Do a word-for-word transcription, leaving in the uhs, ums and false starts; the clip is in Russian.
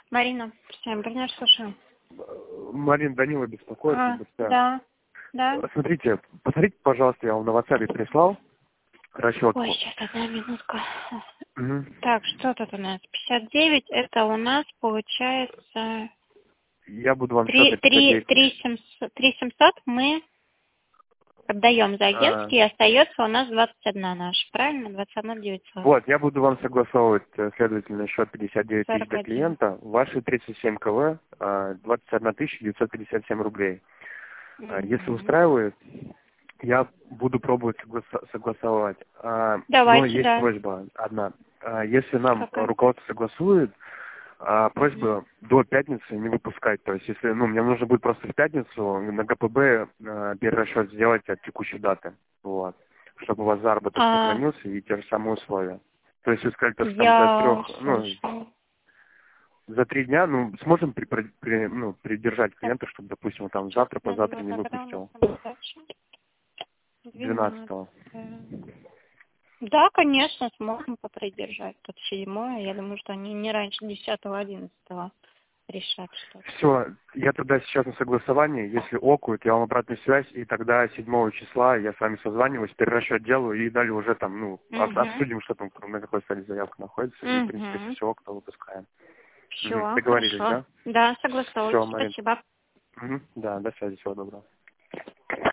Марина, всем принять, слушаю. Марина, Данила беспокоит. А, да, да. Смотрите, посмотрите, пожалуйста, я вам на WhatsApp прислал расчетку. Ой, сейчас, одна минутка. Угу. Так, что тут у нас? пятьдесят девять, это у нас получается... Я буду вам три счет семьсот мы отдаем за агентский, а... и остается у нас двадцать одна наша, правильно? двадцать одна девятьсот. Вот, я буду вам согласовывать, следовательно, счет пятьдесят девять тысяч для клиента, ваши тридцать семь кв, двадцать одна тысяча девятьсот пятьдесят семь рублей. Mm-hmm. Если устраивает, я буду пробовать согласа- согласовать. Давайте, но есть да. просьба одна. Если нам Какая? руководство согласует, А, просьба Угу. до пятницы не выпускать. То есть, если, ну, мне нужно будет просто в пятницу на ГПБ э, перерасчет сделать от текущей даты. Вот. Чтобы у вас заработок А... сохранился и те же самые условия. То есть, вы сказали, то, что там Я... за трех, ну, за три дня, ну, сможем при, при, при- ну, придержать клиента, чтобы, допустим, он там завтра, позавтра не выпустил. двенадцатого. Да, конечно, сможем попридержать. Тут седьмое, я думаю, что они не раньше десятого, одиннадцатого решат что-то. Все, я тогда сейчас на согласование, если окуют, я вам обратную связь, и тогда седьмого числа я с вами созваниваюсь, перерасчет делаю, и далее уже там, ну, угу. обсудим, что там, на какой стадии заявка находится, угу. и, в принципе, если все ок, то выпускаем. Все, угу. Договорились, хорошо. да? Да, согласовываюсь. Спасибо. Угу. Да, до связи, всего доброго.